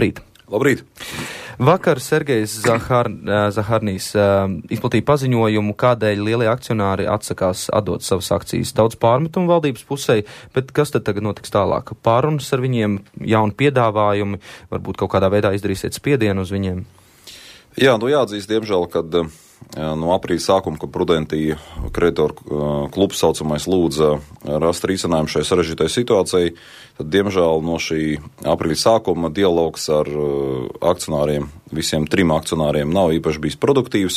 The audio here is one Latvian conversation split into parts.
labrīt. Labrīt. Vakar Sergejs Zaharnijs izplatīja paziņojumu, kādēļ lielie akcionāri atsakās atdot savas akcijas. Daudz pārmetumu valdības pusē, bet kas tad tagad notiks tālāk? Pārunas ar viņiem, jauni piedāvājumi, varbūt kaut kādā veidā izdarīsiet spiedienu uz viņiem? Jā, jāatzīst, diemžēl, kad no aprīļa sākuma, kad Prudentija kreditoru klubs saucamais lūdza rast risinājumu šai sarežģītai situācijai, tad, diemžēl, no šī aprīļa sākuma dialogs ar akcionāriem, visiem 3 akcionāriem, nav īpaši bijis produktīvs.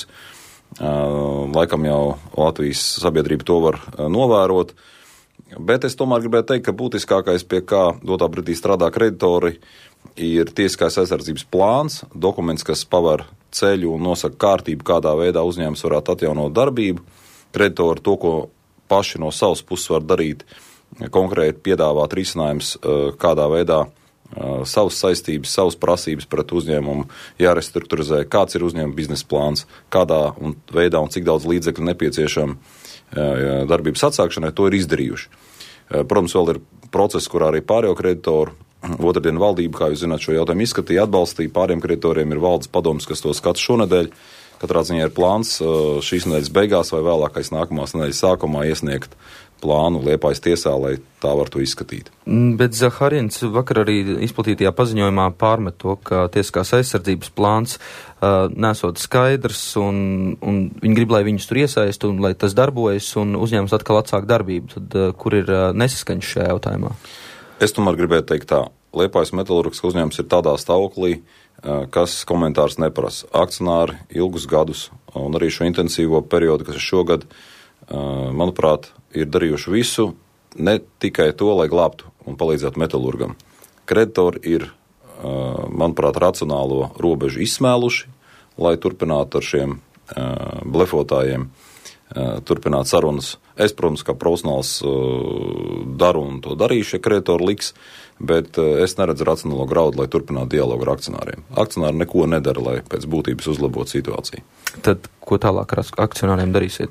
Laikam jau Latvijas sabiedrība to var novērot, bet es tomēr gribētu teikt, ka būtiskākais, pie kā dotā brīdī strādā kreditori, ir tiesiskās aizsardzības plāns, dokuments, kas paver ceļu un nosaka kārtību, kādā veidā uzņēmums varētu atjaunot darbību. Kreditori to, ko paši no savas puses var darīt, konkrēti piedāvāt risinājums, kādā veidā savas saistības, savas prasības pret uzņēmumu jārestruktūrizē, kāds ir uzņēmuma biznesa plāns, kādā veidā un cik daudz līdzekļu nepieciešama darbības atsākšanai, to ir izdarījuši. Protams, vēl ir process, kurā arī pārējo kreditoru. Otrdien valdība, kā jūs zināt, šo jautājumu izskatīja, atbalstīja. Pāriem kreditoriem ir valdes padoms, kas to skata šonedēļ. Katrā ziņā ir plāns šīs nedēļas beigās vai vēlākais nākamās nedēļas sākumā iesniegt plānu Liepājas tiesā, lai tā var to izskatīt. Bet Zaharins vakar arī izplatītajā paziņojumā pārmet to, ka tiesiskās aizsardzības plāns nesot skaidrs un viņi grib, lai viņus tur iesaist un lai tas darbojas un uzņēmums atkal atsāk darbību. Tad kur ir nesaskaņas šajā jautājumā? Es tomēr gribētu teikt tā. Liepājas metalurgs uzņēmums ir tādā stāvoklī, kas komentārs neprasa. Akcionāri ilgus gadus un arī šo intensīvo periodu, kas ir šogad, manuprāt, ir darījuši visu, ne tikai to, lai glābtu un palīdzētu metalurgam. Kreditori ir, manuprāt, racionālo robežu izsmēluši, lai turpinātu ar šiem blefotājiem turpināt sarunas. Es, protams, kā profesionāls daru un to darīšu, ja kreditori liks, bet es neredzu racionālo graudu, lai turpinātu dialogu ar akcionāriem. Akcionāri neko nedara, lai pēc būtības uzlabotu situāciju. Tad ko tālāk ar akcionāriem darīsiet?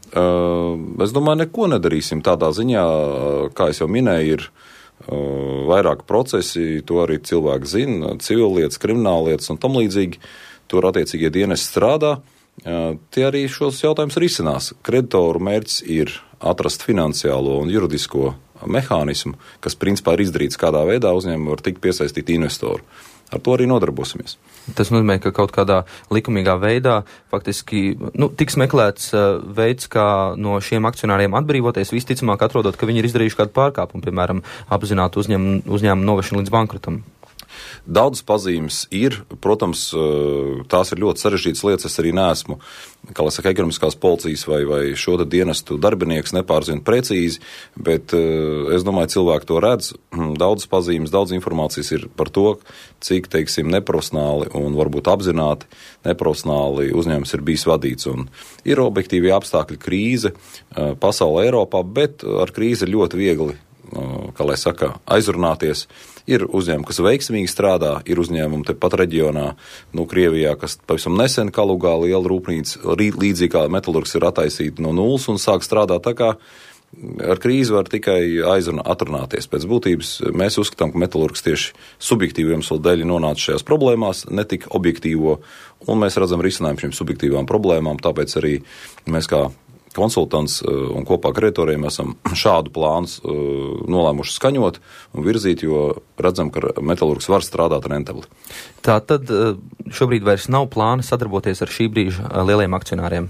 Es domāju, neko nedarīsim tādā ziņā, kā es jau minēju, ir vairāk procesi, to arī cilvēki zina, civillietas, krimināllietas un tam līdzīgi. Tur attiecīgie dienesti strādā. Tie arī šos jautājumus risinās. Kreditoru mērķis ir atrast finansiālo un juridisko mehānismu, kas principā ir izdarīts, kādā veidā uzņēmumi var tikt piesaistīt investoru. Ar to arī nodarbosimies. Tas nozīmē, ka kaut kādā likumīgā veidā faktiski tiks meklēts veids, kā no šiem akcionāriem atbrīvoties, visticamāk atrodot, ka viņi ir izdarījuši kādu pārkāpumu, piemēram, apzinātu uzņēmumu novešanu līdz bankrotam. Daudzas pazīmes ir, protams, tās ir ļoti sarežģītas lietas. Es arī neesmu, kā lai saka, ekonomiskās policijas vai šo dienestu darbinieks, nepārzinu precīzi, bet es domāju, cilvēki to redz. Daudzas pazīmes, daudz informācijas ir par to, cik, teiksim, neprofesionāli un varbūt apzināti neprofesionāli uzņēmums ir bijis vadīts. Un ir objektīvi apstākļi krīze pasaulē, Eiropā, bet ar krīzi ir ļoti viegli, kā lai saka, aizrunāties. Ir uzņēmumi, kas veiksmīgi strādā, ir uzņēmumi tepat reģionā, Krievijā, kas pavisam nesen Kalugā liela rūpnīca, līdzīgi kā metalurgs ir attaisīta no nulles un sāk strādāt, tā kā ar krīzi var tikai atrunāties. Pēc būtības mēs uzskatām, ka metalurgs tieši subjektīvu iemeslu dēļ nonāca šajās problēmās, ne tik objektīvo, un mēs redzam risinājumu šīm subjektīvām problēmām, tāpēc arī mēs kā konsultants un kopā ar kreditoriem esam šādu plānu nolēmuši skaņot un virzīt, jo redzam, ka metalurgs var strādāt rentabli. Tā tad šobrīd vairs nav plāna sadarboties ar šī brīža lieliem akcionāriem?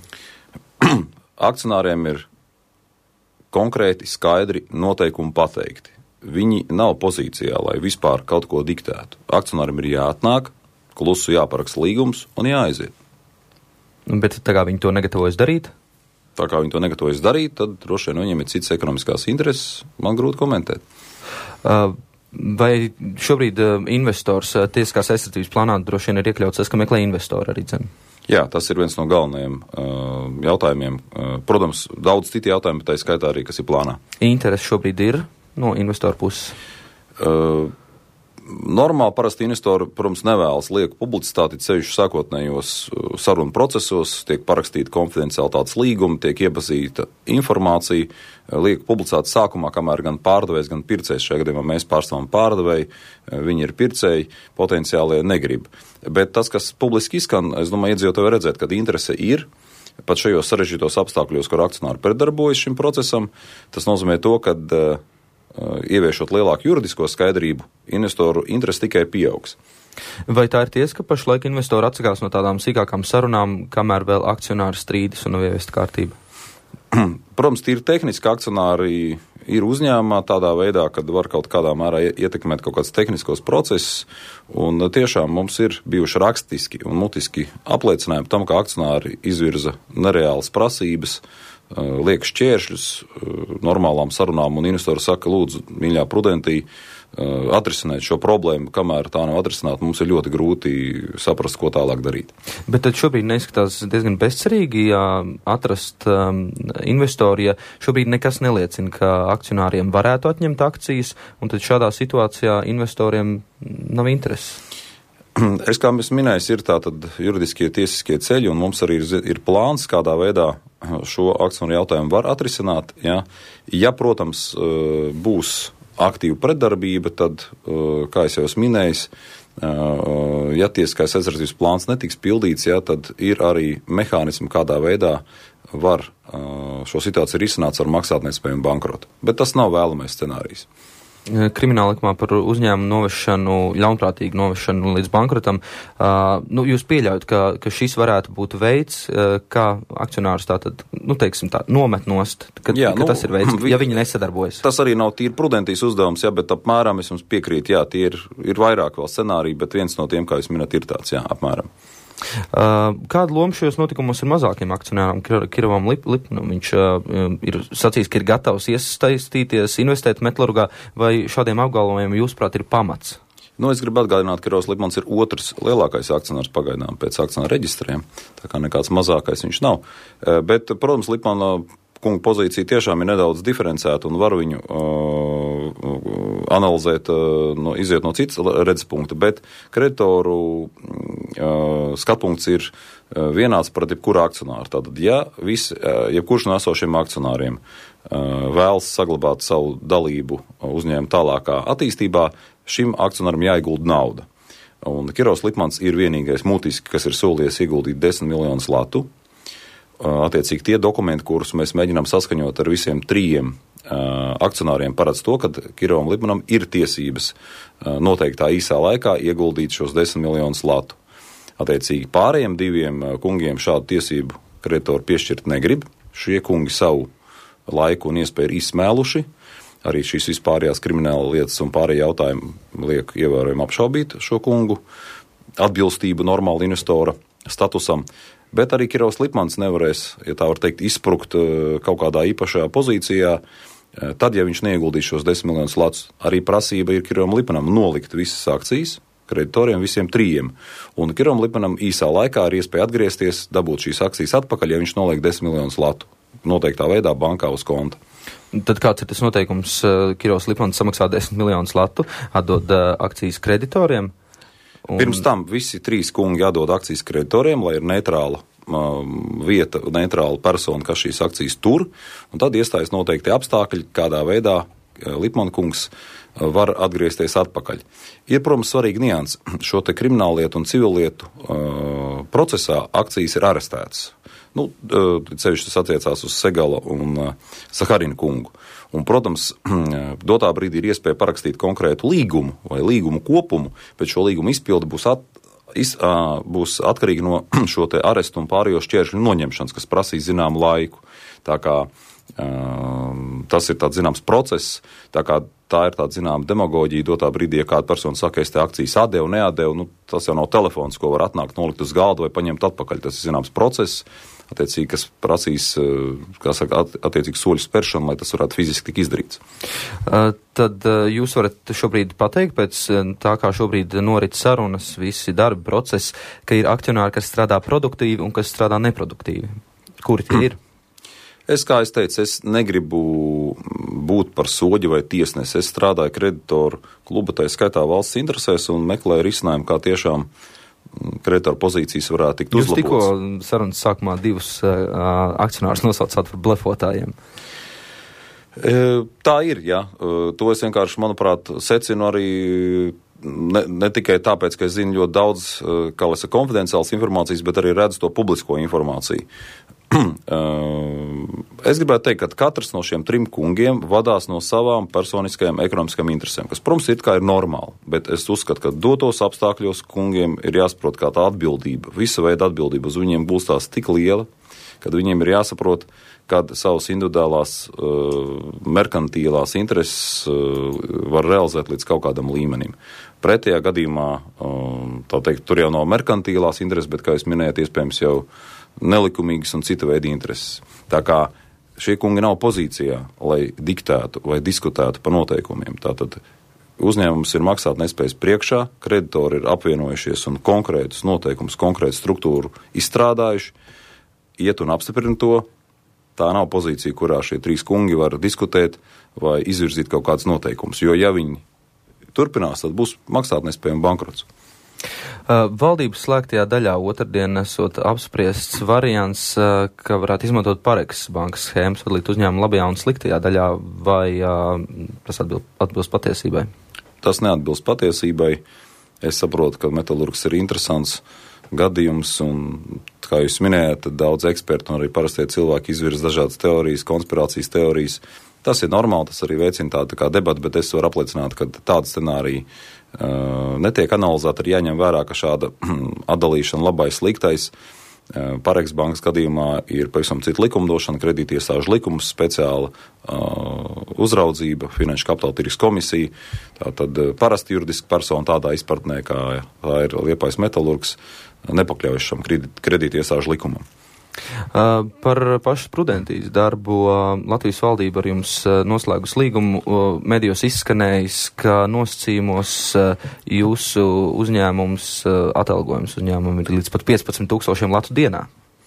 Akcionāriem ir konkrēti, skaidri noteikumi pateikti. Viņi nav pozīcijā, lai vispār kaut ko diktētu. Akcionāriem ir jāatnāk, klusu jāparaksta līgums un jāaiziet. Bet tā kā viņi to negatavojas darīt? Tā kā viņi to negatavojas darīt, tad droši vien viņiem ir citas ekonomiskās intereses, man grūti komentēt. Vai šobrīd investors tiesiskās aizsardzības plānā droši vien ir iekļauts tas, ka meklē investoru arī dzen? Jā, tas ir viens no galvenajiem jautājumiem. Protams, daudz citi jautājumi, bet tā skaitā arī, kas ir plānā. Interesi šobrīd ir no investoru puses? Normāli parasti investori, protams, nevēlas lieku publicitāti, ceļš sākotnējos sarunu procesos, tiek parakstīta konfidencialitātes līguma, tiek iepazīta informācija, lieku publicēta sākumā, kamēr gan pārdevējs, gan pircējs, šajā gadījumā mēs pārstāvam pārdevēju, viņi ir pircēji, potenciālie negrib. Bet tas, kas publiski izskan, es domāju, iedzīvotāji redzēt, kad interese ir, pat šajos sarežģītos apstākļos, kur akcionāri pretdarbojas šim procesam, tas nozīmē to, ka ieviešot lielāku juridisko skaidrību, investoru interesi tikai pieaugs. Vai tā ir tiesa, ka pašlaik investori atsakās no tādām sīkākām sarunām, kamēr vēl akcionāri strīdas un nav ieviesta kārtība? Protams, tīri tehniski akcionāri ir uzņēmumā tādā veidā, kad var kaut kādā mērā ietekmēt kaut kāds tehniskos procesus, un tiešām mums ir bijuši rakstiski un mutiski apliecinājumi tam, ka akcionāri izvirza nereālas prasības, liek šķēršļus normālām sarunām, un investori saka, lūdzu, mīļā Prudentī, atrisināt šo problēmu, kamēr tā nav atrisināta, mums ir ļoti grūti saprast, ko tālāk darīt. Bet tad šobrīd neizskatās diezgan bezcerīgi, ja atrast investori, ja šobrīd nekas neliecina, ka akcionāriem varētu atņemt akcijas, un tad šādā situācijā investoriem nav intereses. Es, kā mēs minējis, ir tātad juridiskie tiesiskie ceļi, un mums arī ir plāns, kādā veidā šo akcionāru jautājumu var atrisināt. Ja, protams, būs aktīva pretdarbība, tad, kā es jau esmu minējis, ja tiesiskais aizsardzības plāns netiks pildīts, tad ir arī mehānismi, kādā veidā var šo situāciju risināt ar maksātnespējumu bankrotu. Bet tas nav vēlamais scenārijs. Krimināla likumā par uzņēmumu novešanu, ļaunprātīgu novešanu līdz bankrotam. Jūs pieļaujat, ka šis varētu būt veids, kā akcionārus tātad, teiksim tā, nomet nost, ka tas ir veids, ja viņi nesadarbojas. Tas arī nav tīri Prudentīs uzdevums, bet apmēram es jums piekrītu, tie ir vairāk vēl scenāriji, bet viens no tiem, kā jūs minat, ir tāds, apmēram. Kādu lomu šajos notikumos ir mazākiem akcionāram? Kiravam Lipmanam viņš ir sacījis, ka ir gatavs iesaistīties, investēt Metalurgā, vai šādiem apgalvojumiem jūsuprāt ir pamats? Es gribu atgādināt, ka Kirovs Lipmans ir otrs lielākais akcionārs pagaidām pēc akcionāra reģistriem, tā kā nekāds mazākais viņš nav. Bet, protams, Lipmana kunga pozīcija tiešām ir nedaudz diferencēta un var viņu analizēt, iziet no citas redzes punkta, bet kreditoru skatpunkts ir vienāds pret jebkuru akcionāru. Tātad, jebkurš no esošiem akcionāriem vēlas saglabāt savu dalību uzņēmumu tālākā attīstībā, šim akcionāram jāiegulda nauda. Un Kirovs Lipmans ir vienīgais mutiski, kas ir solījies ieguldīt 10 miljonus latu. Attiecīgi tie dokumenti, kurus mēs mēģinām saskaņot ar visiem 3 akcionāriem, paredz to, ka Kirovam Lipmanam ir tiesības noteiktā īsā laikā ieguldīt šos 10 miljonus latu. Attiecīgi pārējiem 2 kungiem šādu tiesību kreditori piešķirt negrib. Šie kungi savu laiku un iespēju ir izsmēluši. Arī šīs vispārējās krimināla lietas un pārējie jautājumi liek ievērojami apšaubīt šo kungu atbilstību normāla investora statusam. Bet arī Kirovs Lipmans nevarēs, ja tā var teikt, izsprukt kaut kādā īpašajā pozīcijā, tad, ja viņš neieguldīs šos 10 miljonus latus, arī prasība ir Kirovam Lipmanam nolikt visas akcijas kreditoriem, visiem 3. Un Kirovam Lipmanam īsā laikā ir iespēja atgriezties, dabūt šīs akcijas atpakaļ, ja viņš noliek 10 miljonus latu noteiktā veidā bankā uz konta. Tad kāds ir tas noteikums? Kirovs Lipmans samaksā 10 miljonus latu, atdod akcijas kreditoriem? Pirms tam visi 3 kungi atdod akcijas kreditoriem, lai ir neitrāla vieta, neitrāla persona, kas šīs akcijas tur, un tad iestājas noteikti apstākļi, kādā veidā Lipmana kungs var atgriezties atpakaļ. Ir, protams, svarīgi nianses. Šo te krimināllietu un civillietu procesā akcijas ir arestētas. Ceļš tas attiecās uz Segala un Saharina kungu. Un, protams, dotā brīdī ir iespēja parakstīt konkrētu līgumu vai līgumu kopumu, bet šo līgumu izpildi būs atkarīgi no šo te arestu un pārējo šķēršļu noņemšanas, kas prasīs zināmu laiku. Tā kā tas ir tāds zināms process, tā kā tā ir tāda zināma demagoģija dotā brīdī, ja kāda persona saka, es te akcijas atdevu, neatdevu, tas jau nav telefons, ko var atnākt, nolikt uz galdu vai paņemt atpakaļ. Tas ir zināms process, attiecīgi, kas prasīs, attiecīgi soļu spēršanu, lai tas varētu fiziski tik izdarīts. Tad jūs varat šobrīd pateikt, pēc tā kā šobrīd norit sarunas, visi darbi procesi, ka ir akcionāri, kas strādā produktīvi un kas strādā neproduktīvi. Kuri tie ir? Kā es teicu, es negribu būt par soģi vai tiesnesi. Es strādāju kreditoru kluba, tā skaitā valsts interesēs un meklēju risinājumu, kā tiešām kreditoru pozīcijas varētu tikt uzlabotas. Jūs tikko sarunas sākumā divus akcionārus nosaucāt par blefotājiem. Tā ir, jā. To es vienkārši, manuprāt, secinu arī ne tikai tāpēc, ka es zinu ļoti daudz, kā lai saka, konfidenciālas informācijas, bet arī redzu to publisko informāciju. Es gribētu teikt, ka katrs no šiem 3 kungiem vadās no savām personiskajām ekonomiskajām interesēm, kas, protams, ir normāli, bet es uzskatu, ka dotos apstākļos kungiem ir jāsaprot, kā tā atbildība, visa veida atbildība uz viņiem būs tās tik liela, kad viņiem ir jāsaprot, kad savas individuālās merkantīlās intereses var realizēt līdz kaut kādam līmenim. Pretējā gadījumā, tā teikt, tur jau nav merkantīlās intereses, bet, kā es minēju, iespējams jau nelikumīgas un cita veida intereses. Tā kā šie kungi nav pozīcijā, lai diktētu vai diskutētu par noteikumiem. Tātad uzņēmums ir maksāt nespējas priekšā, kreditori ir apvienojušies un konkrētus noteikumus, konkrētu struktūru izstrādājuši, iet un apstiprina to. Tā nav pozīcija, kurā šie 3 kungi var diskutēt vai izvirzīt kaut kādus noteikumus, jo ja viņi turpinās, tad būs maksātnespēja un bankrots. Valdības slēgtajā daļā otrdien esot apspriests variants, ka varētu izmantot Pareks bankas schēmas sadalīt uzņēmumu labajā un sliktajā daļā, vai tas atbilst patiesībai? Tas neatbilst patiesībai. Es saprotu, ka metalurgs ir interesants gadījums, un, kā jūs minējāt, daudz ekspertu un arī parastie cilvēki izvirza dažādas teorijas, konspirācijas teorijas. Tas ir normāli, tas arī veicina tādu kā debatu, bet es varu apliecināt, ka tāda scenārija netiek analizēta, ir jāņem vērā, ka šāda atdalīšana labais, sliktais Pareks bankas gadījumā ir pavisam cita likumdošana, kredītiestāžu likums, speciāla uzraudzība, finanšu kapitāla tirgus komisija, tātad parasti juridiska persona tādā izpratnē, kā tā ir Liepājas metalurgs, nepakļaujas šam kredītiestāžu likumam. Par pašas Prudentijas darbu Latvijas valdība ar jums noslēgus līgumu. Medijos izskanējis, ka nosacījumos jūsu uzņēmums, atalgojums uzņēmumam ir līdz pat 15,000 latu dienā.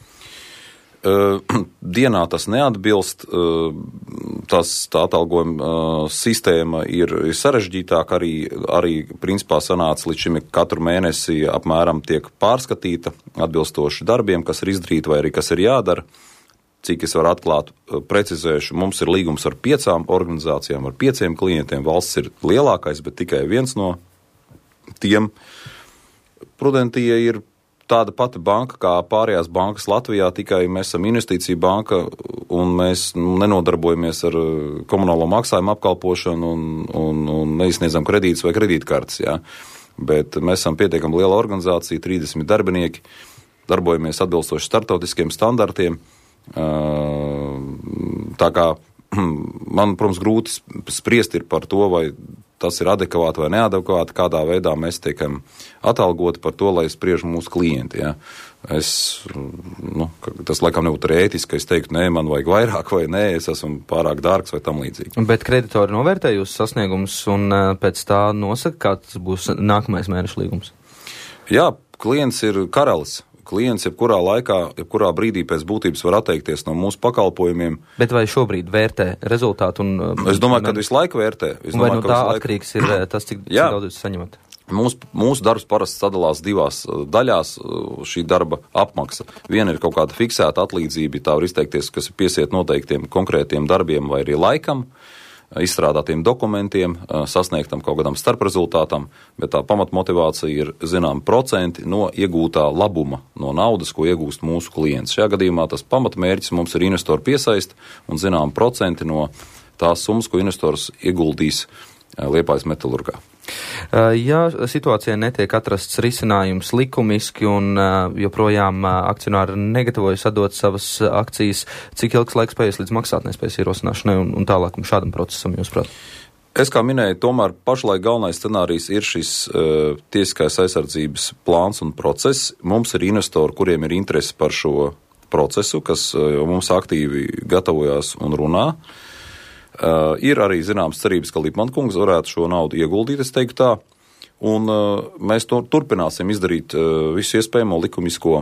Dienā tas neatbilst, tā atalgojuma sistēma ir sarežģītāka, arī principā sanāca līdz šim katru mēnesi apmēram tiek pārskatīta atbilstoši darbiem, kas ir izdarīti vai arī kas ir jādara. Cik es varu atklāt, precizējuši, mums ir līgums ar 5 organizācijām, ar 5 klientiem, valsts ir lielākais, bet tikai viens no tiem. Prudentija ir tāda pati banka kā pārējās bankas Latvijā, tikai mēs esam investīcija banka un mēs nenodarbojamies ar komunālo maksājumu apkalpošanu un neizsniedzam kredītus vai kredītkartes. Jā. Bet mēs esam pietiekami liela organizācija, 30 darbinieki, darbojamies atbilstoši startautiskiem standartiem. Tā kā man, protams, grūti spriest ir par to, vai tas ir adekvāti vai neadekvāti, kādā veidā mēs tiekam atalgoti par to, lai spriež mūsu klienti. Ja. Tas laikam nebūtu arī ētiski, ka es teiktu, nē, man vajag vairāk vai nē, es esmu pārāk dārgs vai tam līdzīgi. Bet kreditori novērtē jūsu sasniegumus un pēc tā nosaka, kāds būs nākamais mēneša līgums? Jā, klients ir karalis. Klients jebkurā laikā, jebkurā brīdī pēc būtības var atteikties no mūsu pakalpojumiem. Bet vai šobrīd vērtē rezultātu? Es domāju, ka visu laiku vērtē. Vai no tā atkarīgs ir tas, cik daudz jūs saņemat? Mūsu darbs parasti sadalās 2 daļās, šī darba apmaksa. Viena ir kaut kāda fiksēta atlīdzība, tā var izteikties, kas ir piesiet noteiktiem konkrētiem darbiem vai arī laikam, izstrādātiem dokumentiem, sasniegtam kaut kādam starprezultātam, bet tā pamatmotivācija ir, zinām, procenti no iegūtā labuma, no naudas, ko iegūst mūsu klients. Šajā gadījumā tas pamatmērķis mums ir investoru piesaist un, zinām, procenti no tās summas, ko investors ieguldīs Liepājas metalurgā. Ja situācijai netiek atrasts risinājums likumiski un joprojām akcionāri negatavojas atdot savas akcijas, cik ilgs laiks paies līdz maksātnespējas ierosināšanai un tālākam šādam procesam, jūs prāt? Es kā minēju, tomēr pašlaik galvenais scenārijs ir šis tiesiskās aizsardzības plāns un process. Mums ir investori, kuriem ir interesi par šo procesu, kas mums aktīvi gatavojās un runā. Ir arī zināmas cerības, ka Lipman kungs varētu šo naudu ieguldīt, es teiktu tā, un mēs turpināsim izdarīt visu iespējamo likumisko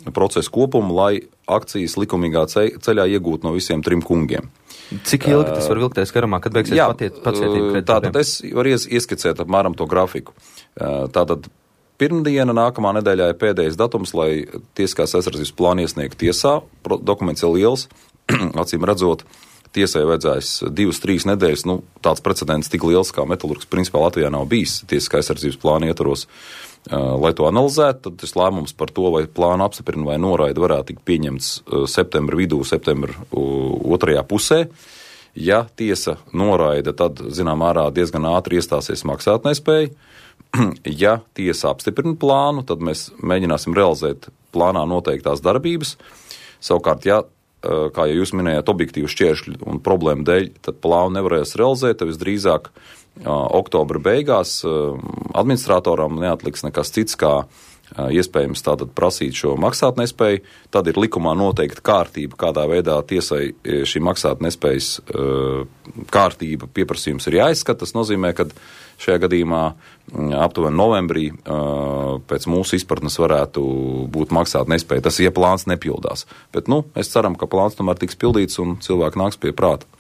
procesu kopumu, lai akcijas likumīgā ceļā iegūtu no visiem 3 kungiem. Cik ilgi tas var vilkties garumā, kad beigsies pacietība kreditāriem? Tātad es varu ieskicēt apmēram to grafiku. Tātad pirmdiena nākamā nedēļā ir pēdējais datums, lai tiesiskās aizsardzības plānu iesniegtu tiesā. Dokuments ir liels, acīm redzot, tiesai vajadzēs 2-3 nedēļas, tāds precedents tik liels kā metalurgs principā Latvijā nav bijis tiesiskā aizsardzības plāna ietvaros. Lai to analizētu, tad tas lēmums par to, vai plānu apstiprina vai noraida, varētu tikt pieņemts septembra vidū, septembra otrajā pusē. Ja tiesa noraida, tad, zinām, ārā diezgan ātri iestāsies maksātnespēja. Ja tiesa apstiprina plānu, tad mēs mēģināsim realizēt plānā noteiktās darbības. Savukārt, ja, kā jau jūs minējāt, objektīvu šķēršļu un problēmu dēļ, tad plānu nevarēs realizēt, tad visdrīzāk oktobra beigās administratoram neatliks nekas cits, kā iespējams tātad prasīt šo maksātnespēju. Tad ir likumā noteikta kārtība, kādā veidā tiesai šī maksātnespējas kārtība pieprasījums ir jāizskata. Tas nozīmē, ka šajā gadījumā aptuveni novembrī pēc mūsu izpratnes varētu būt maksātnespēja. Tas, ja plāns nepildās. Bet, mēs ceram, ka plāns tomēr tiks pildīts un cilvēki nāks pie prāta.